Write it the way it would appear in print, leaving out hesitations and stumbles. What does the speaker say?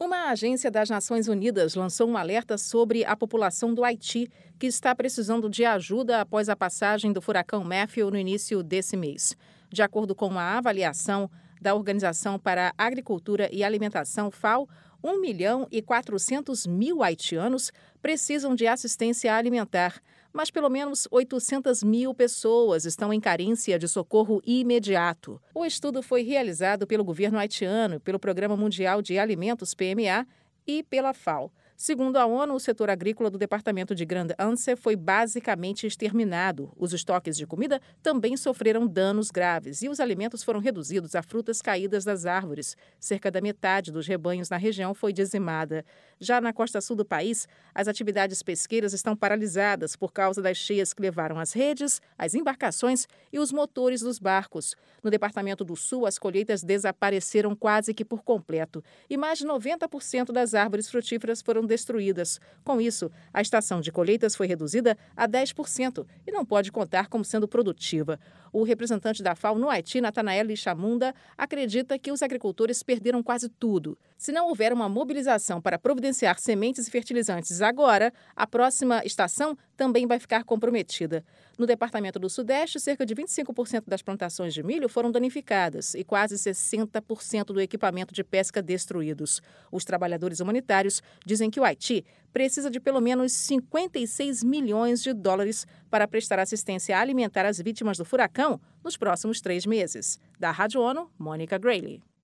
Uma agência das Nações Unidas lançou um alerta sobre a população do Haiti, que está precisando de ajuda após a passagem do furacão Matthew no início desse mês. De acordo com uma avaliação da Organização para a Agricultura e Alimentação, FAO, 1.400.000 haitianos precisam de assistência alimentar, mas pelo menos 800.000 pessoas estão em carência de socorro imediato. O estudo foi realizado pelo governo haitiano, pelo Programa Mundial de Alimentos, PMA, e pela FAO. Segundo a ONU, o setor agrícola do departamento de Grande-Anse foi basicamente exterminado. Os estoques de comida também sofreram danos graves e os alimentos foram reduzidos a frutas caídas das árvores. Cerca da metade dos rebanhos na região foi dizimada. Já na costa sul do país, as atividades pesqueiras estão paralisadas por causa das cheias que levaram as redes, as embarcações e os motores dos barcos. No departamento do sul, as colheitas desapareceram quase que por completo e mais de 90% das árvores frutíferas foram destruídas. Com isso, a estação de colheitas foi reduzida a 10% e não pode contar como sendo produtiva. O representante da FAO no Haiti, Nathanael Chamunda, acredita que os agricultores perderam quase tudo. Se não houver uma mobilização para providenciar sementes e fertilizantes agora, a próxima estação também vai ficar comprometida. No departamento do Sudeste, cerca de 25% das plantações de milho foram danificadas e quase 60% do equipamento de pesca destruídos. Os trabalhadores humanitários dizem que o Haiti precisa de pelo menos 56 milhões de dólares para prestar assistência alimentar às vítimas do furacão nos próximos 3 meses. Da Rádio ONU, Mônica Grayley.